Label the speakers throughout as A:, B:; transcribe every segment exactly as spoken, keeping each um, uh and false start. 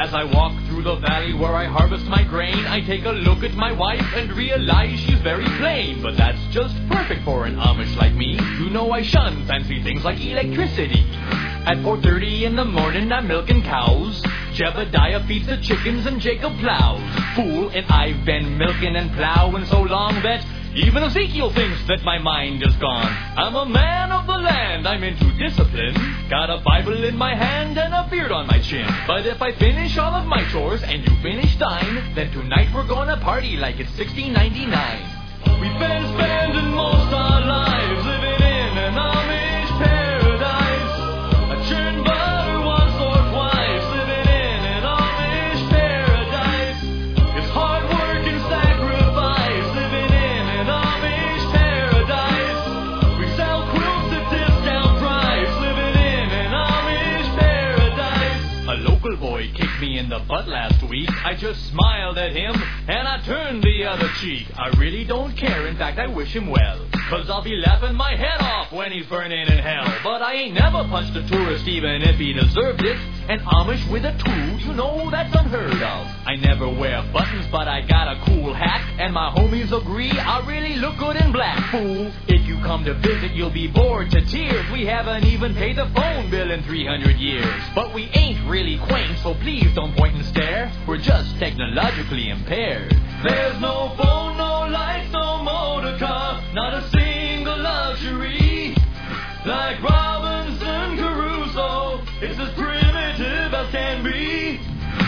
A: As I walk through the valley where I harvest my grain, I take a look at my wife and realize she's very plain. But that's just perfect for an Amish like me. You know I shun fancy things like electricity. At four thirty in the morning I'm milking cows. Jebediah feeds the chickens and Jacob plows. Fool, and I've been milking and plowing so long that even Ezekiel thinks that my mind is gone. I'm a man of the land, I'm into discipline. Got a Bible in my hand and a beard on my chin. But if I finish all of my chores and you finish thine, then tonight we're gonna party like it's sixteen ninety-nine. We've been spending most our lives living in an Amish paradise. I churn butter once or twice, living in an Amish paradise. It's hard work and sacrifice, living in an Amish paradise. We sell quilts at discount price, living in an Amish paradise. A local boy kicked me in the butt last week. I just smiled at him and I turned the other cheek. I really don't care, in fact I wish him well, 'cause I'll be laughing my head off when he's burning in hell. But I ain't never punched a tourist even if he deserved it. And Amish with a tool, you know that's unheard of. I never wear buttons but I got a cool hat, and my homies agree I really look good in black. Fool, if you come to visit you'll be bored to tears. We haven't even paid the phone bill in three hundred years. But we ain't really quaint, so please don't point and stare. We're just technologically impaired. There's no phone, no lights, no motor car, not a single luxury. Like Robinson Crusoe, it's as primitive as can be.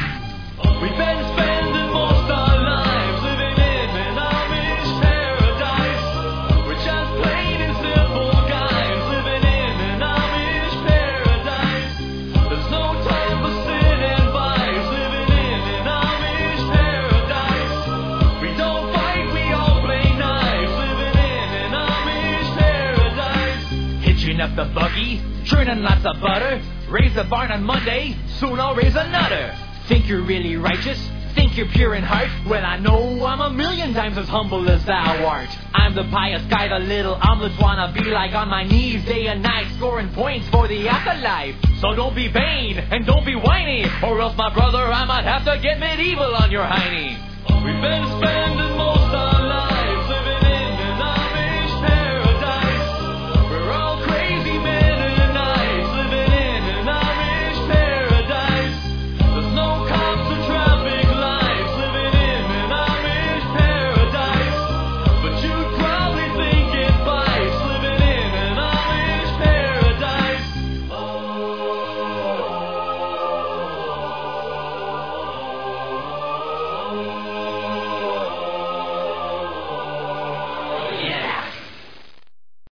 A: We've been spending most our lives living in an Amish paradise. We're just plain and simple guys living in an Amish paradise. There's no time for sin and vice, living in an Amish paradise. We don't fight, we all play nice, living in an Amish paradise. Hitching up the buggy, churning lots of butter. Raise the barn on Monday, soon I'll raise another. Think you're really righteous? Think you're pure in heart? Well, I know I'm a million times as humble as thou art. I'm the pious guy the little omelets wanna be like, on my knees day and night, scoring points for the afterlife. So don't be vain and don't be whiny, or else, my brother, I might have to get medieval on your hiney. We've been spending